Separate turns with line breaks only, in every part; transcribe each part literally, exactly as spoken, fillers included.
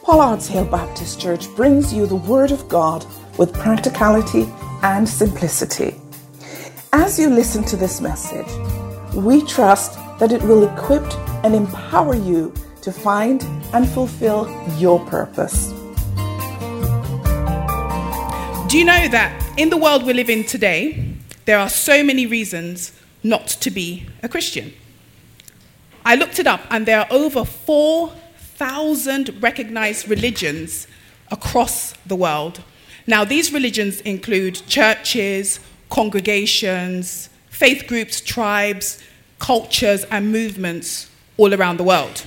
Pollard's Hill Baptist Church brings you the Word of God with practicality and simplicity. As you listen to this message, we trust that it will equip and empower you to find and fulfill your purpose.
Do you know that in the world we live in today, there are so many reasons not to be a Christian? I looked it up and there are over four thousand recognized religions across the world. Now, these religions include churches, congregations, faith groups, tribes, cultures, and movements all around the world.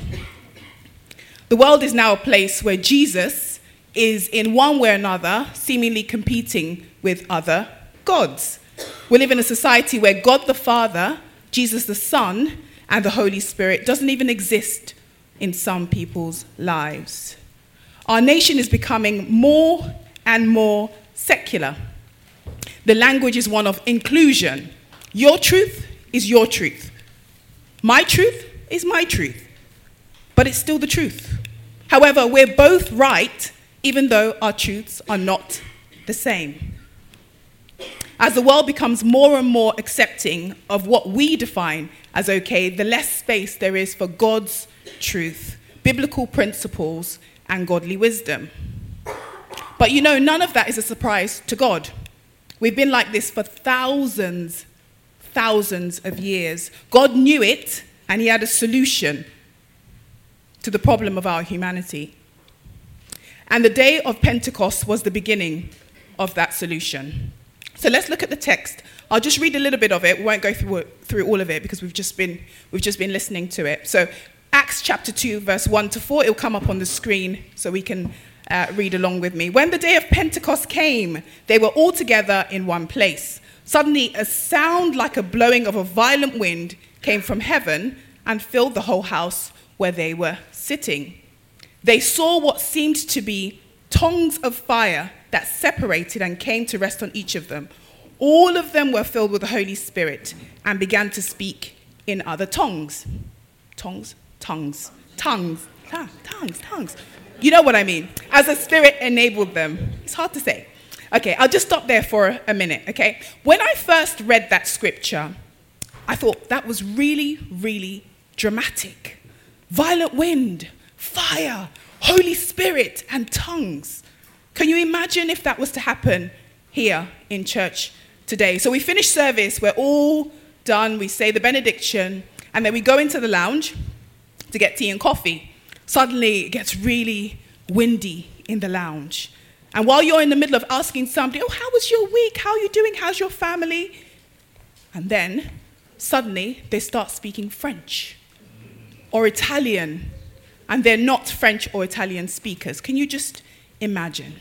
The world is now a place where Jesus is, in one way or another, seemingly competing with other gods. We live in a society where God the Father, Jesus the Son, and the Holy Spirit doesn't even exist in some people's lives. Our nation is becoming more and more secular. The language is one of inclusion. Your truth is your truth. My truth is my truth. But it's still the truth. However, we're both right, even though our truths are not the same. As the world becomes more and more accepting of what we define as okay, the less space there is for God's truth, biblical principles, and godly wisdom. But you know, none of that is a surprise to God. We've been like this for thousands, thousands of years. God knew it, and he had a solution to the problem of our humanity. And the day of Pentecost was the beginning of that solution. So let's look at the text. I'll just read a little bit of it. We won't go through, through all of it because we've just been we've just been listening to it. So Acts chapter two, verse one to four, it'll come up on the screen so we can uh, read along with me. When the day of Pentecost came, they were all together in one place. Suddenly a sound like a blowing of a violent wind came from heaven and filled the whole house where they were sitting. They saw what seemed to be tongues of fire that separated and came to rest on each of them. All of them were filled with the Holy Spirit and began to speak in other tongues. Tongues? Tongues. Tongues. Tongues. Tongues. You know what I mean. As the Spirit enabled them. It's hard to say. Okay, I'll just stop there for a minute, okay? When I first read that scripture, I thought that was really, really dramatic. Violent wind, fire, Holy Spirit, and tongues. Can you imagine if that was to happen here in church today? So we finish service, we're all done, we say the benediction, and then we go into the lounge to get tea and coffee. Suddenly it gets really windy in the lounge. And while you're in the middle of asking somebody, oh, how was your week? How are you doing? How's your family? And then suddenly they start speaking French or Italian, and they're not French or Italian speakers. Can you just imagine?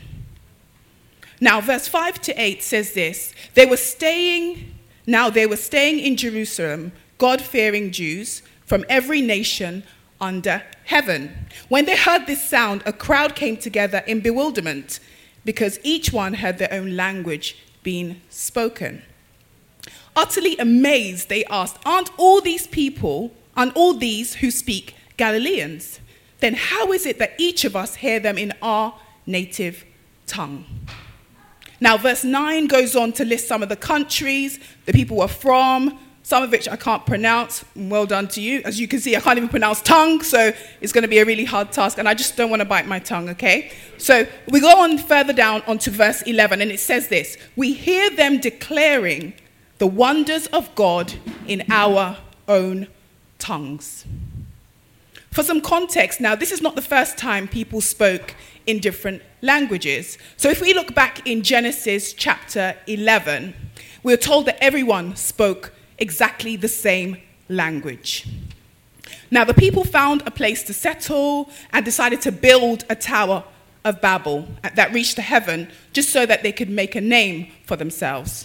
Now, verse five to eight says this. They were staying, now they were staying in Jerusalem, God-fearing Jews from every nation under heaven. When they heard this sound, a crowd came together in bewilderment because each one heard their own language being spoken. Utterly amazed, they asked, aren't all these people, aren't all these who speak Galileans? Then how is it that each of us hear them in our native tongue? Now, verse nine goes on to list some of the countries the people were from, some of which I can't pronounce. Well done to you. As you can see, I can't even pronounce tongue, so it's going to be a really hard task, and I just don't want to bite my tongue, okay? So we go on further down onto verse eleven, and it says this. We hear them declaring the wonders of God in our own tongues. For some context, now, this is not the first time people spoke in different languages. So if we look back in Genesis chapter eleven, we're told that everyone spoke exactly the same language. Now, the people found a place to settle and decided to build a Tower of Babel that reached to heaven just so that they could make a name for themselves.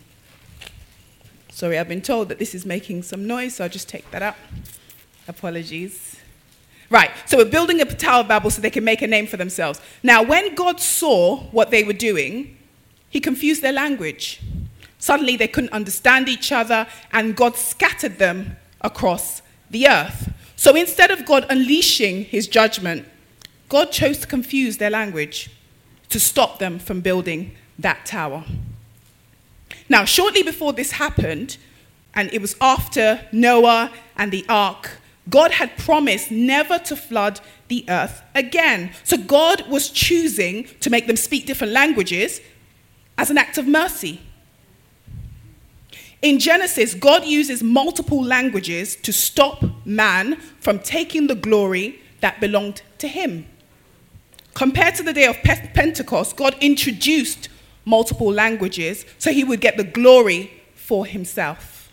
Sorry, I've been told that this is making some noise, so I'll just take that out. Apologies. Right, so we're building a Tower of Babel so they can make a name for themselves. Now, when God saw what they were doing, he confused their language. Suddenly, they couldn't understand each other, and God scattered them across the earth. So instead of God unleashing his judgment, God chose to confuse their language to stop them from building that tower. Now, shortly before this happened, and it was after Noah and the ark, God had promised never to flood the earth again. So God was choosing to make them speak different languages as an act of mercy. In Genesis, God uses multiple languages to stop man from taking the glory that belonged to him. Compared to the day of Pentecost, God introduced multiple languages so he would get the glory for himself.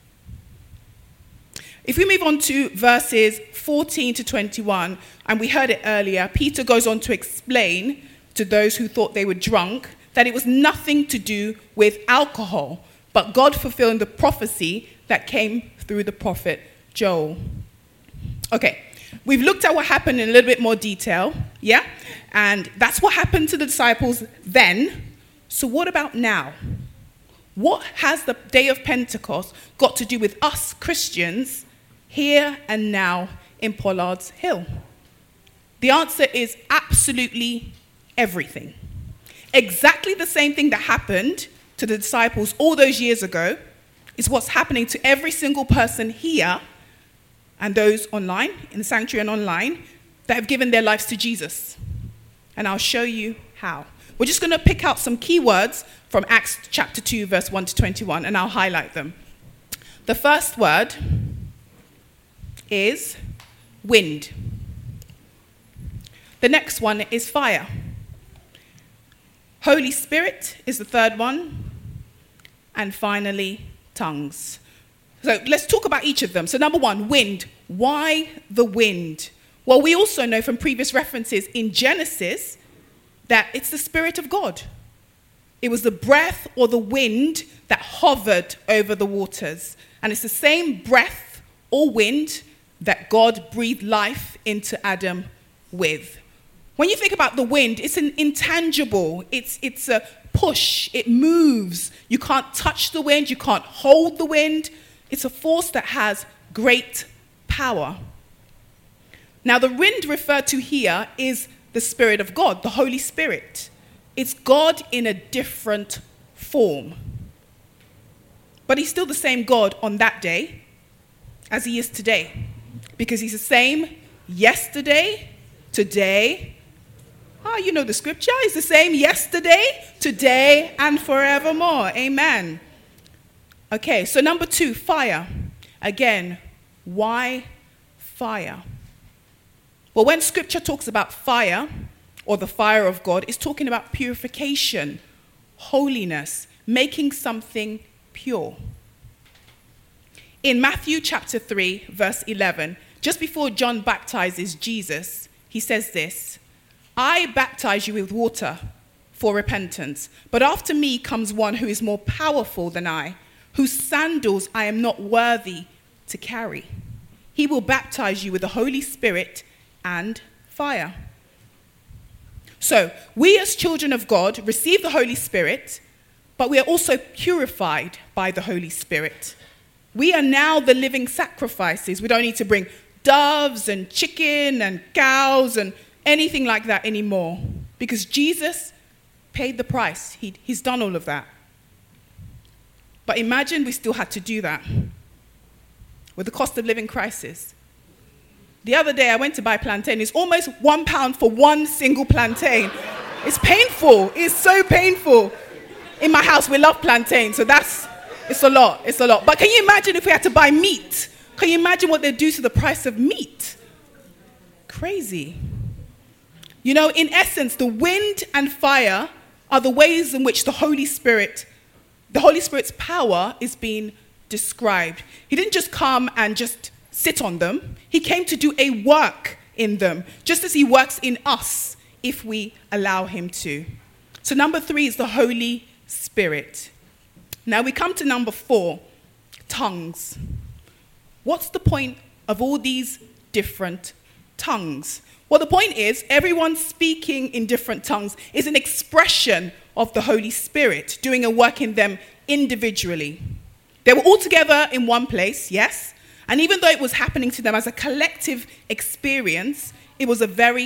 If we move on to verses fourteen to twenty-one, and we heard it earlier, Peter goes on to explain to those who thought they were drunk that it was nothing to do with alcohol, but God fulfilling the prophecy that came through the prophet Joel. Okay, we've looked at what happened in a little bit more detail, yeah? And that's what happened to the disciples then. So what about now? What has the day of Pentecost got to do with us Christians here and now in Pollard's Hill? The answer is absolutely everything. Exactly the same thing that happened to the disciples all those years ago is what's happening to every single person here and those online, in the sanctuary and online, that have given their lives to Jesus. And I'll show you how. We're just going to pick out some key words from Acts chapter two, verse one to twenty-one, and I'll highlight them. The first word is wind. The next one is fire. Holy Spirit is the third one. And finally, tongues. So let's talk about each of them. So number one, wind. Why the wind? Well, we also know from previous references in Genesis that it's the Spirit of God. It was the breath or the wind that hovered over the waters. And it's the same breath or wind that God breathed life into Adam with. When you think about the wind, it's an intangible. It's, it's a push. It moves. You can't touch the wind. You can't hold the wind. It's a force that has great power. Now, the wind referred to here is the Spirit of God, the Holy Spirit. It's God in a different form. But he's still the same God on that day as he is today. Because he's the same yesterday, today. Ah, you know the scripture. He's the same yesterday, today, and forevermore. Amen. Okay, so number two, fire. Again, why fire? Well, when scripture talks about fire, or the fire of God, it's talking about purification, holiness, making something pure. In Matthew chapter three, verse eleven, just before John baptizes Jesus, he says this, I baptize you with water for repentance, but after me comes one who is more powerful than I, whose sandals I am not worthy to carry. He will baptize you with the Holy Spirit and fire. So, we as children of God receive the Holy Spirit, but we are also purified by the Holy Spirit. We are now the living sacrifices. We don't need to bring doves and chicken and cows and anything like that anymore, because Jesus paid the price. He, he's done all of that. But imagine we still had to do that with the cost of living crisis. The other day I went to buy plantain. It's almost one pound for one single plantain. It's painful. It's so painful. In my house, we love plantain, so that's, it's a lot. It's a lot. But can you imagine if we had to buy meat? Can you imagine what they'd do to the price of meat? Crazy. You know, in essence, the wind and fire are the ways in which the Holy Spirit, the Holy Spirit's power is being described. He didn't just come and just sit on them. He came to do a work in them, just as he works in us if we allow him to. So number three is the Holy Spirit. Now we come to number four, tongues. What's the point of all these different tongues? Well, the point is everyone speaking in different tongues is an expression of the Holy Spirit doing a work in them individually. They were all together in one place, yes, and even though it was happening to them as a collective experience, it was a very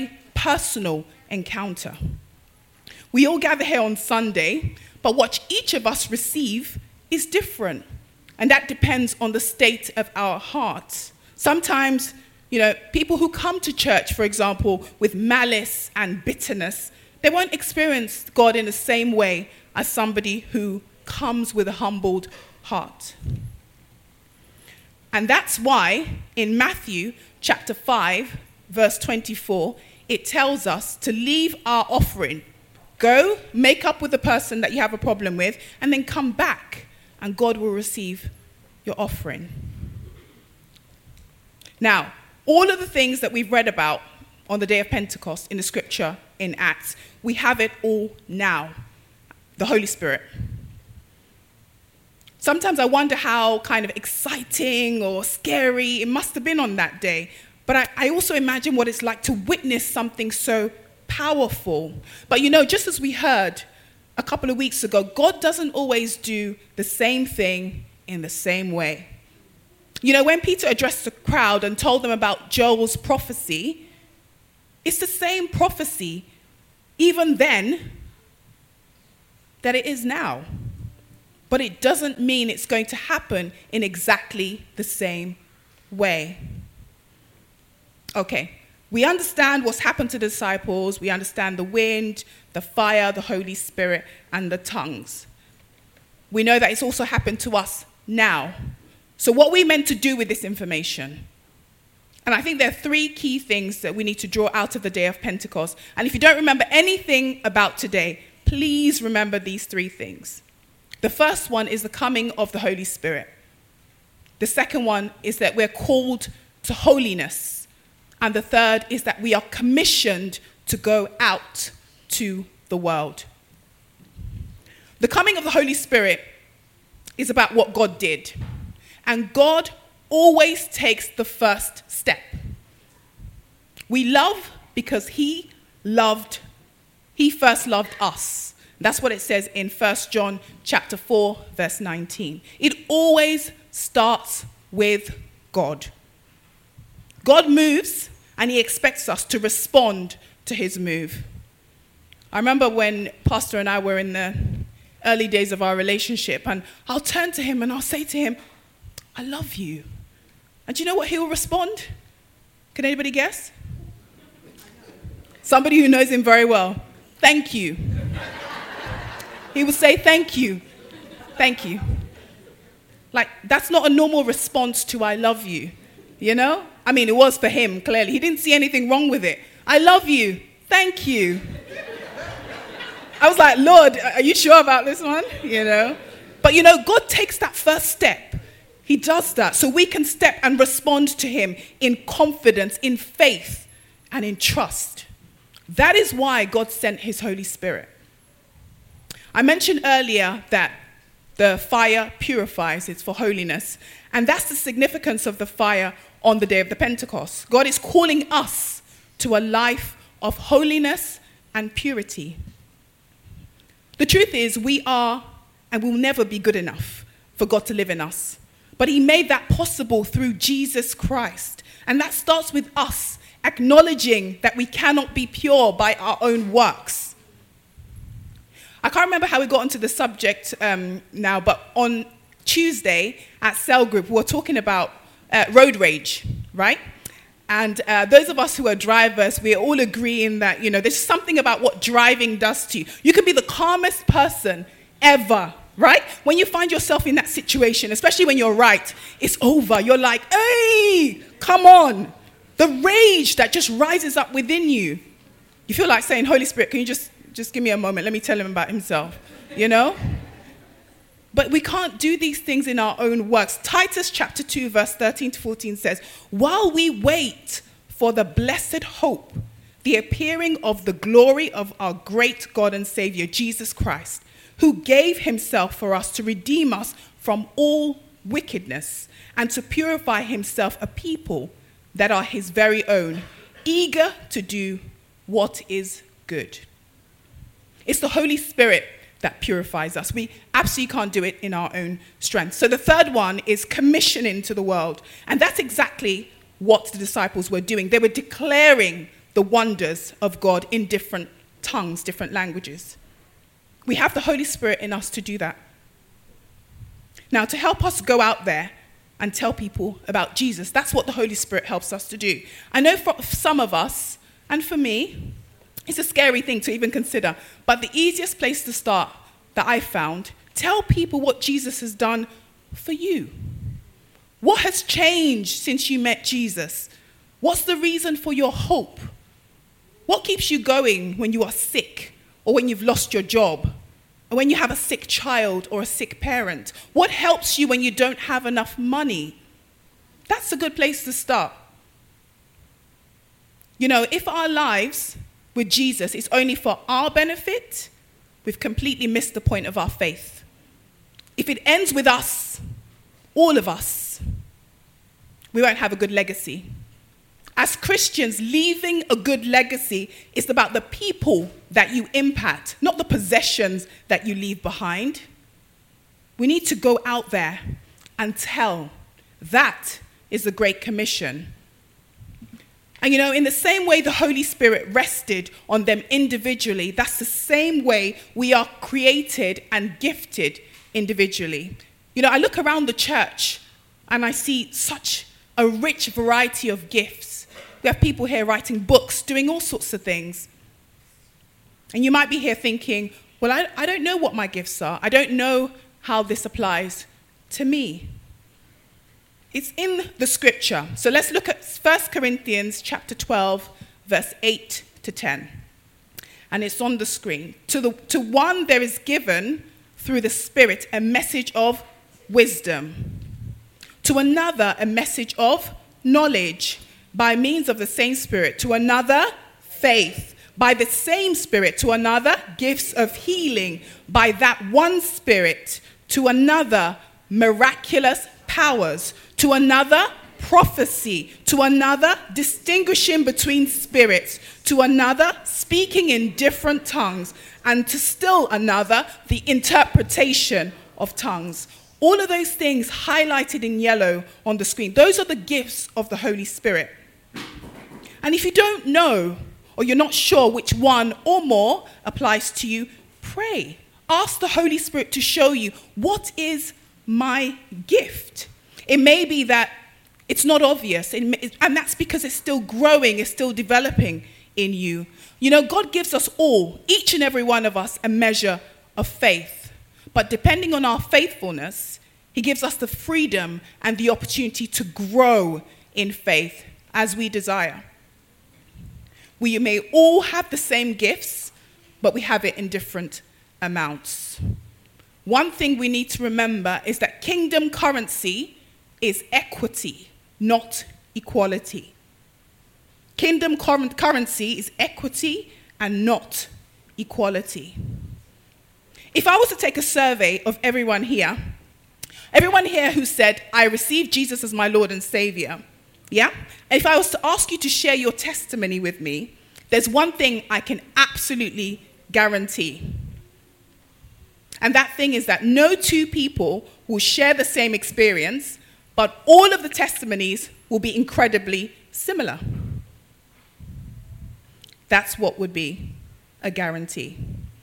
personal encounter. We all gather here on Sunday, but what each of us receive is different. And that depends on the state of our hearts. Sometimes, you know, people who come to church, for example, with malice and bitterness, they won't experience God in the same way as somebody who comes with a humbled heart. And that's why in Matthew chapter five, verse twenty-four, it tells us to leave our offering. Go, make up with the person that you have a problem with, and then come back, and God will receive your offering. Now, all of the things that we've read about on the day of Pentecost in the scripture in Acts, we have it all now. The Holy Spirit. Sometimes I wonder how kind of exciting or scary it must have been on that day. But I, I also imagine what it's like to witness something so powerful. But you know, just as we heard a couple of weeks ago, God doesn't always do the same thing in the same way. You know, when Peter addressed the crowd and told them about Joel's prophecy, it's the same prophecy even then that it is now. But it doesn't mean it's going to happen in exactly the same way. Okay, we understand what's happened to the disciples. We understand the wind, the fire, the Holy Spirit, and the tongues. We know that it's also happened to us now. So what are we meant to do with this information? And I think there are three key things that we need to draw out of the day of Pentecost. And if you don't remember anything about today, please remember these three things. The first one is the coming of the Holy Spirit. The second one is that we're called to holiness. And the third is that we are commissioned to go out to the world. The coming of the Holy Spirit is about what God did. And God always takes the first step. We love because he loved, he first loved us. That's what it says in First John chapter four, verse nineteen. It always starts with God. God moves, and he expects us to respond to his move. I remember when Pastor and I were in the early days of our relationship, and I'll turn to him and I'll say to him, I love you. And do you know what he'll respond? Can anybody guess? Somebody who knows him very well. Thank you. He would say, thank you. Thank you. Like, that's not a normal response to I love you, you know? I mean, it was for him, clearly. He didn't see anything wrong with it. I love you. Thank you. I was like, Lord, are you sure about this one? You know? But, you know, God takes that first step. He does that so we can step and respond to him in confidence, in faith, and in trust. That is why God sent his Holy Spirit. I mentioned earlier that the fire purifies, it's for holiness. And that's the significance of the fire on the day of the Pentecost. God is calling us to a life of holiness and purity. The truth is, we are and will never be good enough for God to live in us. But he made that possible through Jesus Christ. And that starts with us acknowledging that we cannot be pure by our own works. I can't remember how we got onto the subject um, now, but on Tuesday at Cell Group, we were talking about uh, road rage, right? And uh, those of us who are drivers, we're all agreeing that, you know, there's something about what driving does to you. You can be the calmest person ever, right? When you find yourself in that situation, especially when you're right, it's over. You're like, hey, come on. The rage that just rises up within you. You feel like saying, Holy Spirit, can you just, just give me a moment? Let me tell him about himself, you know? But we can't do these things in our own works. Titus chapter two, verse thirteen to fourteen says, while we wait for the blessed hope, the appearing of the glory of our great God and Savior, Jesus Christ, who gave himself for us to redeem us from all wickedness and to purify himself a people that are his very own, eager to do what is good. It's the Holy Spirit that purifies us. We absolutely can't do it in our own strength. So the third one is commissioning to the world. And that's exactly what the disciples were doing. They were declaring the wonders of God in different tongues, different languages. We have the Holy Spirit in us to do that. Now, to help us go out there and tell people about Jesus, that's what the Holy Spirit helps us to do. I know for some of us, and for me, it's a scary thing to even consider, but the easiest place to start that I found, tell people what Jesus has done for you. What has changed since you met Jesus? What's the reason for your hope? What keeps you going when you are sick or when you've lost your job or when you have a sick child or a sick parent? What helps you when you don't have enough money? That's a good place to start. You know, if our lives with Jesus is only for our benefit, we've completely missed the point of our faith. If it ends with us, all of us, we won't have a good legacy. As Christians, leaving a good legacy is about the people that you impact, not the possessions that you leave behind. We need to go out there and tell. That is the Great Commission. And you know, in the same way the Holy Spirit rested on them individually, that's the same way we are created and gifted individually. You know, I look around the church and I see such a rich variety of gifts. We have people here writing books, doing all sorts of things. And you might be here thinking, well, I, I don't know what my gifts are. I don't know how this applies to me. It's in the scripture. So let's look at First Corinthians chapter twelve, verse eight to ten. And it's on the screen. To, the, to one there is given through the Spirit a message of wisdom. To another a message of knowledge by means of the same Spirit. To another, faith by the same Spirit. To another, gifts of healing by that one Spirit. To another, miraculous powers. To another, prophecy. To another, distinguishing between spirits. To another, speaking in different tongues. And to still another, the interpretation of tongues. All of those things highlighted in yellow on the screen, those are the gifts of the Holy Spirit. And if you don't know, or you're not sure which one or more applies to you, pray. Ask the Holy Spirit to show you, what is my gift? It may be that it's not obvious, and that's because it's still growing, it's still developing in you. You know, God gives us all, each and every one of us, a measure of faith. But depending on our faithfulness, he gives us the freedom and the opportunity to grow in faith as we desire. We may all have the same gifts, but we have it in different amounts. One thing we need to remember is that kingdom currency is equity, not equality. Kingdom currency is equity and not equality. If I was to take a survey of everyone here, everyone here who said, I received Jesus as my Lord and Savior, yeah? And if I was to ask you to share your testimony with me, there's one thing I can absolutely guarantee. And that thing is that no two people will share the same experience, but all of the testimonies will be incredibly similar. That's what would be a guarantee.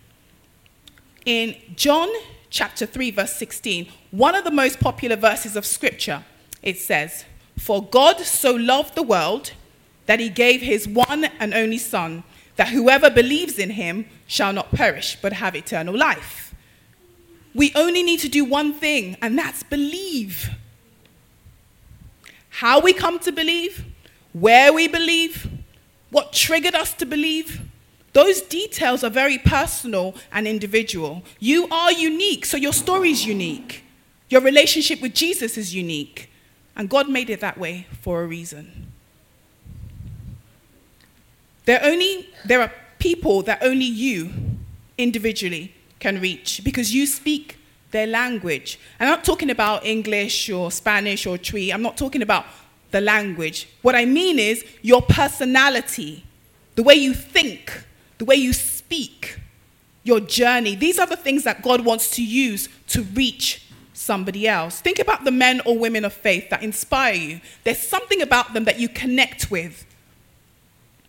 In John chapter three, verse sixteen, one of the most popular verses of scripture, it says, for God so loved the world that he gave his one and only Son, that whoever believes in him shall not perish, but have eternal life. We only need to do one thing, and that's believe. How we come to believe, where we believe, what triggered us to believe, those details are very personal and individual. You are unique, so your story is unique. Your relationship with Jesus is unique. And God made it that way for a reason. There, only, there are people that only you individually can reach because you speak their language. And I'm not talking about English or Spanish or Twi. I'm not talking about the language. What I mean is your personality, the way you think, the way you speak, your journey. These are the things that God wants to use to reach somebody else. Think about the men or women of faith that inspire you. There's something about them that you connect with.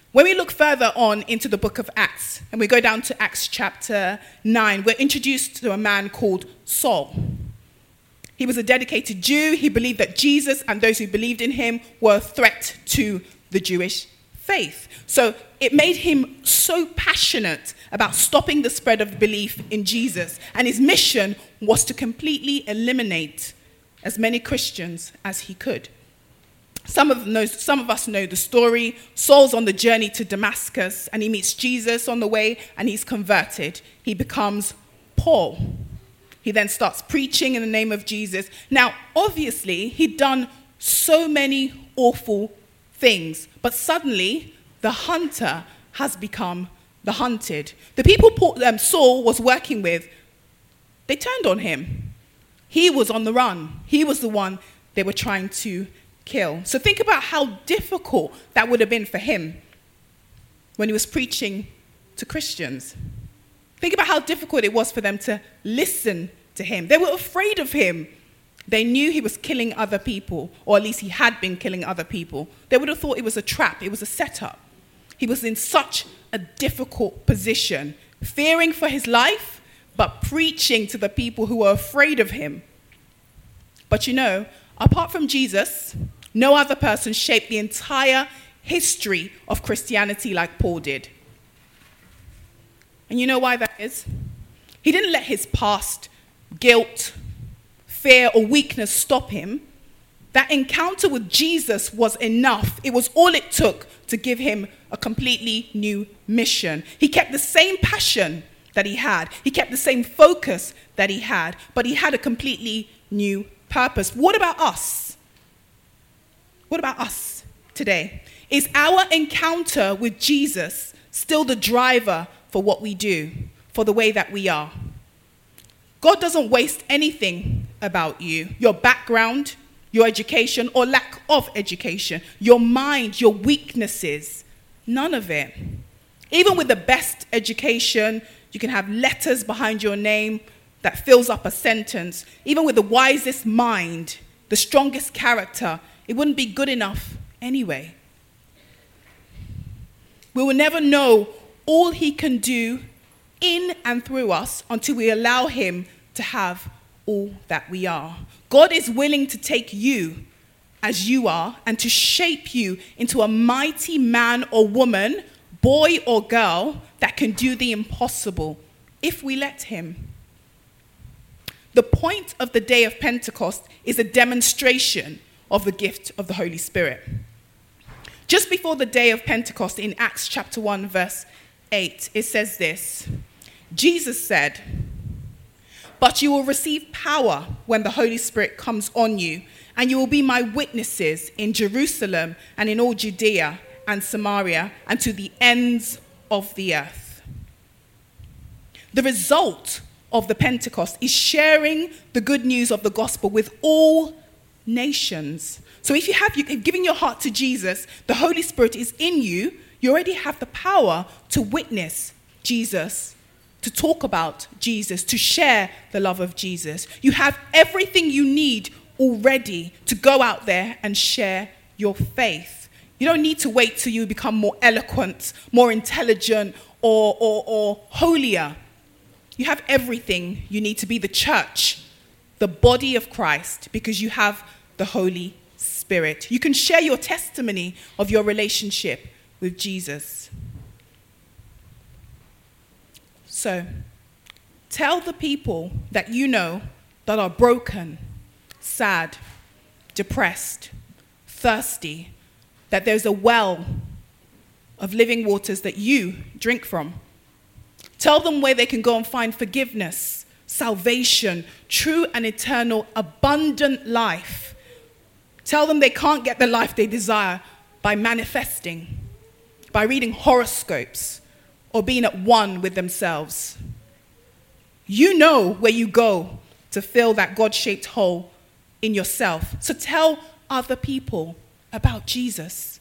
When we look further on into the book of Acts, and we go down to Acts chapter nine, we're introduced to a man called Saul. He was a dedicated Jew. He believed that Jesus and those who believed in him were a threat to the Jewish faith. So it made him so passionate about stopping the spread of belief in Jesus. And his mission was to completely eliminate as many Christians as he could. Some of, knows, some of us know the story. Saul's on the journey to Damascus, and he meets Jesus on the way, and he's converted. He becomes Paul. He then starts preaching in the name of Jesus. Now, obviously, he'd done so many awful things, but suddenly the hunter has become the hunted. The people Paul, um, Saul was working with, they turned on him. He was on the run. He was the one they were trying to kill. So think about how difficult that would have been for him when he was preaching to Christians. Think about how difficult it was for them to listen to him. They were afraid of him. They knew he was killing other people, or at least he had been killing other people. They would have thought it was a trap. It was a setup. He was in such a difficult position, fearing for his life, but preaching to the people who were afraid of him. But you know, apart from Jesus, no other person shaped the entire history of Christianity like Paul did. And you know why that is? He didn't let his past, guilt, fear, or weakness stop him. That encounter with Jesus was enough. It was all it took to give him a completely new mission. He kept the same passion that he had. He kept the same focus that he had, but he had a completely new purpose. What about us? What about us today? Is our encounter with Jesus still the driver for what we do, for the way that we are? God doesn't waste anything about you, your background, your education or lack of education, your mind, your weaknesses, none of it. Even with the best education, you can have letters behind your name that fills up a sentence. Even with the wisest mind, the strongest character, it wouldn't be good enough anyway. We will never know all he can do in and through us until we allow him to have all that we are. God is willing to take you as you are and to shape you into a mighty man or woman, boy or girl, that can do the impossible if we let him. The point of the day of Pentecost is a demonstration of the gift of the Holy Spirit. Just before the day of Pentecost in Acts chapter one verse eight, it says this: Jesus said, "But you will receive power when the Holy Spirit comes on you, and you will be my witnesses in Jerusalem and in all Judea and Samaria and to the ends of the earth." The result of the Pentecost is sharing the good news of the gospel with all nations. So if you have you've given your heart to Jesus, the Holy Spirit is in you, you already have the power to witness Jesus, to talk about Jesus, to share the love of Jesus. You have everything you need already to go out there and share your faith. You don't need to wait till you become more eloquent, more intelligent, or, or, or holier. You have everything you need to be the church, the body of Christ, because you have the Holy Spirit. You can share your testimony of your relationship with Jesus. So, tell the people that you know that are broken, sad, depressed, thirsty, that there's a well of living waters that you drink from. Tell them where they can go and find forgiveness, salvation, true and eternal, abundant life. Tell them they can't get the life they desire by manifesting, by reading horoscopes, or being at one with themselves. You know where you go to fill that God-shaped hole in yourself. So tell other people about Jesus.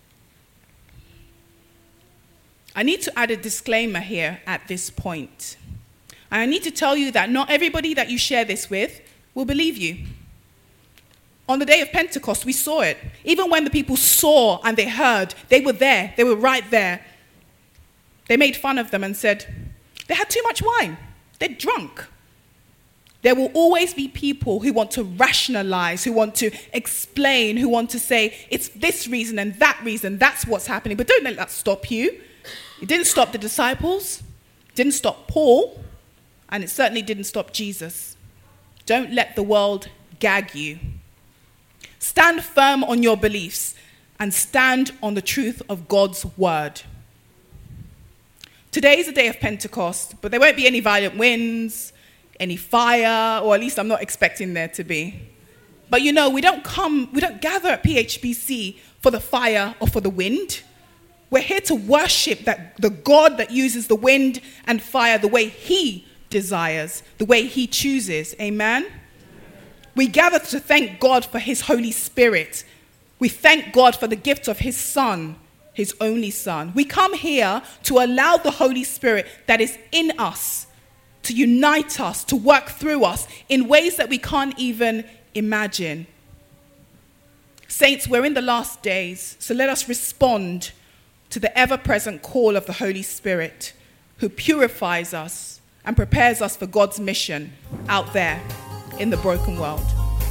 I need to add a disclaimer here at this point. I need to tell you that not everybody that you share this with will believe you. On the day of Pentecost, we saw it. Even when the people saw and they heard, they were there. They were right there. They made fun of them and said, they had too much wine. They're drunk. There will always be people who want to rationalize, who want to explain, who want to say, it's this reason and that reason, that's what's happening. But don't let that stop you. It didn't stop the disciples. It didn't stop Paul. And it certainly didn't stop Jesus. Don't let the world gag you. Stand firm on your beliefs and stand on the truth of God's word. Today is the day of Pentecost, but there won't be any violent winds, any fire, or at least I'm not expecting there to be. But you know, we don't come, we don't gather at P H B C for the fire or for the wind. We're here to worship that the God that uses the wind and fire the way he desires, the way he chooses. Amen? We gather to thank God for his Holy Spirit. We thank God for the gift of his Son, his only Son. We come here to allow the Holy Spirit that is in us to unite us, to work through us in ways that we can't even imagine. Saints, we're in the last days, so let us respond to the ever-present call of the Holy Spirit, who purifies us and prepares us for God's mission out there in the broken world.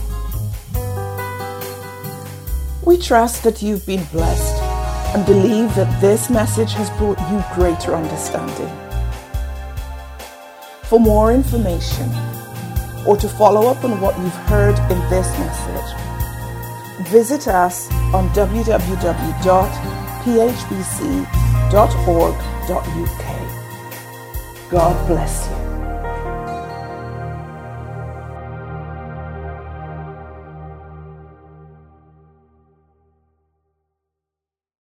We trust that you've been blessed and believe that this message has brought you greater understanding. For more information or to follow up on what you've heard in this message, visit us on w w w dot p h b c dot org dot u k. God bless you.